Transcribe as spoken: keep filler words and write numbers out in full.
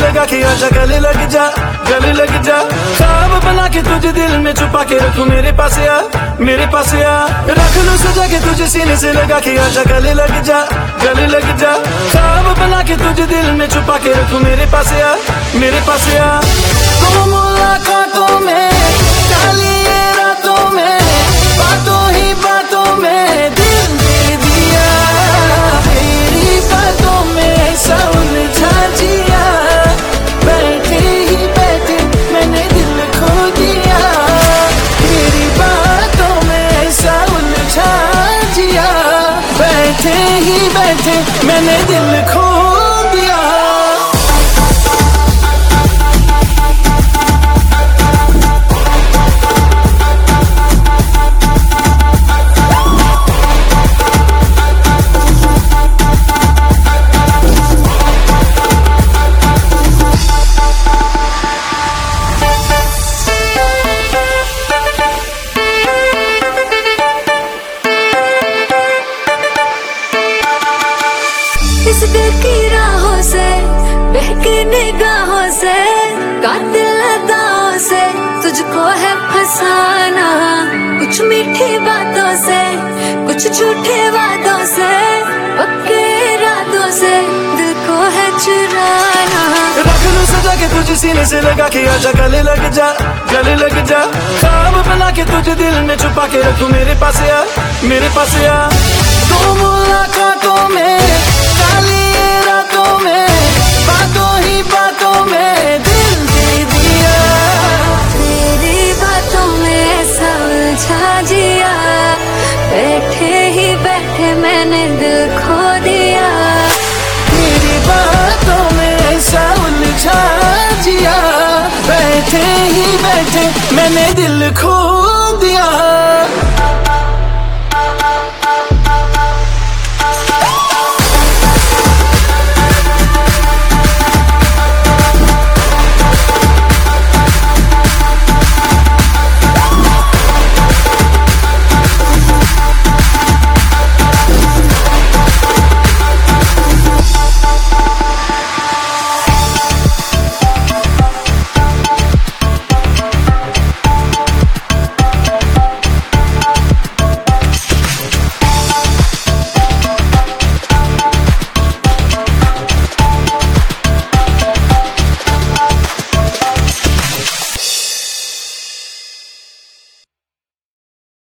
लगा के आजा गले लग जा, गले लग जा। ख्वाब बना के तुझे दिल में छुपा के रखूं, मेरे पास आ, मेरे पास आ। रख लूं सजा के तुझे सीने से लगा के आजा गले लग जा, गले लग जा। ख्वाब बना के तुझे दिल में छुपा के रखूं, मेरे पास आ, मेरे पास आ। तुम मुलाकातों में, काली रातों में, बातों ही बातों में दिल दे दिया। तेरी बातों में सब उलझा जिया, बैठे ही बैठे मैंने दिल खो दिया। तेरी बातों में सब उलझा जिया, बैठे ही बैठे मैंने दिल खो दिया। इस दिल की राहों से, बहके निगाहों से, कातिल अदाओं से तुझको है फसाना। कुछ मीठी बातों से, कुछ झूठे वादों से, पक्के इरादों से दिल को है चुराना। रख लूं सजा के तुझे सीने से लगा के आजा गले लग जा, गले लग जा। ख्वाब बना के तुझे दिल में छुपा के रखूं, मेरे पास आ, मेरे पास आ। दो मुलाकातों में, काली रातों में, बातों ही बातों में दिल दे दिया। तेरी बातों में सब उलझा जिया, बैठे ही बैठे मैंने दिल खो दिया। तेरी बातों में सब उलझा जिया, बैठे ही बैठे मैंने दिल खो